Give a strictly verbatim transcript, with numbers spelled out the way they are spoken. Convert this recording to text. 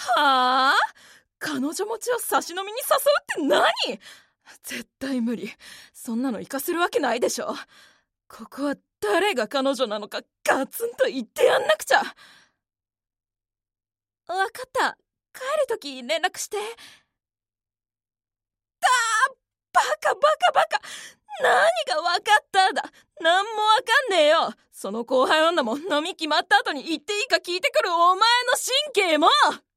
はあ？彼女持ちを差し飲みに誘うって何？絶対無理。そんなの行かせるわけないでしょ。ここは誰が彼女なのかガツンと言ってやんなくちゃ。わかった。帰るとき連絡して。バカバカバカ。何が分かったんだ。何も分かんねえよ。その後輩女も飲み決まった後に言っていいか聞いてくるお前の神経も。